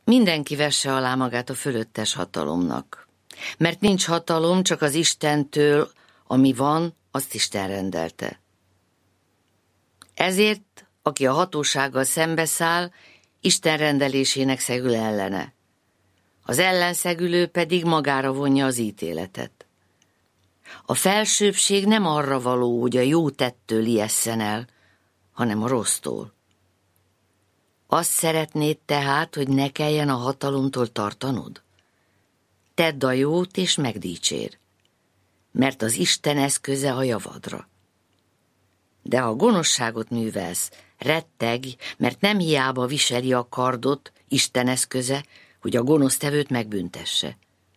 Mindenki vesse alá magát a fölöttes hatalomnak. Mert nincs hatalom, csak az Istentől, ami van, azt Isten rendelte. Ezért, aki a hatósággal szembeszáll, Isten rendelésének szegül ellene. Az ellenszegülő pedig magára vonja az ítéletet. A felsőbbség nem arra való, hogy a jó tettől ijesszen el, hanem a rossztól. Azt szeretnéd tehát, hogy ne kelljen a hatalomtól tartanod? Tedd a jót és megdicsér, mert az Isten eszköze a javadra. De ha gonoszságot művelsz, retteg, mert nem hiába viseli a kardot, Isten eszköze, hogy a gonosztevőt megbüntesse.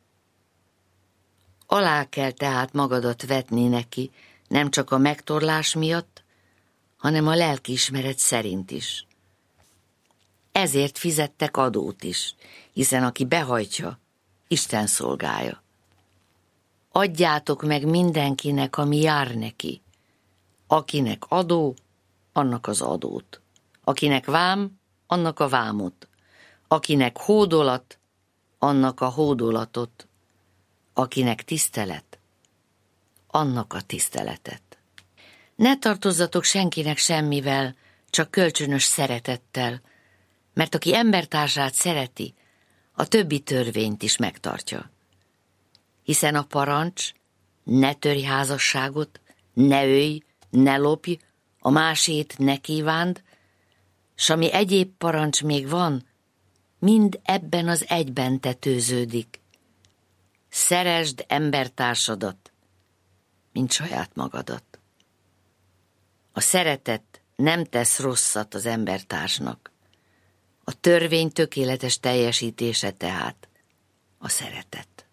Alá kell tehát magadat vetni neki, nem csak a megtorlás miatt, hanem a lelkiismeret szerint is. Ezért fizettek adót is, hiszen aki behajtja, Isten szolgája. Adjátok meg mindenkinek, ami jár neki. Akinek adó, annak az adót. Akinek vám, annak a vámot. Akinek hódolat, annak a hódolatot. Akinek tisztelet, annak a tiszteletet. Ne tartozzatok senkinek semmivel, csak kölcsönös szeretettel, mert aki embertársát szereti, a többi törvényt is megtartja. Hiszen a parancs, ne törj házasságot, ne ölj, ne lopj, a másét ne kívánd, s ami egyéb parancs még van, mind ebben az egyben tetőződik. Szeresd embertársadat, mint saját magadat. A szeretet nem tesz rosszat az embertársnak. A törvény tökéletes teljesítése tehát a szeretet.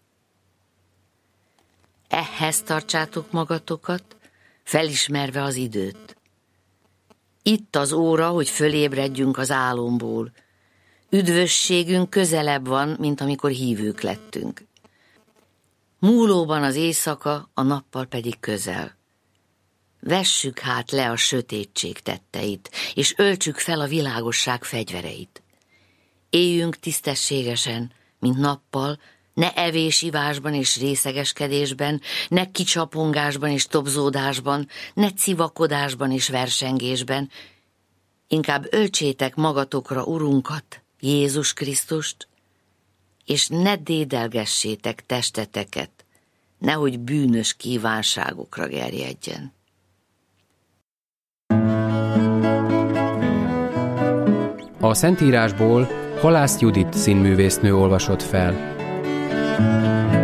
Ehhez tartsátok magatokat, felismerve az időt. Itt az óra, hogy fölébredjünk az álomból. Üdvösségünk közelebb van, mint amikor hívők lettünk. Múlóban az éjszaka, a nappal pedig közel. Vessük hát le a sötétség tetteit, és öltsük fel a világosság fegyvereit. Éljünk tisztességesen, mint nappal, ne evés-ivásban és részegeskedésben, ne kicsapongásban és tobzódásban, ne civakodásban és versengésben. Inkább öltsétek magatokra Urunkat, Jézus Krisztust, és ne dédelgessétek testeteket, nehogy bűnös kívánságokra gerjedjen. A Szentírásból Halász Judit színművésznő olvasott fel.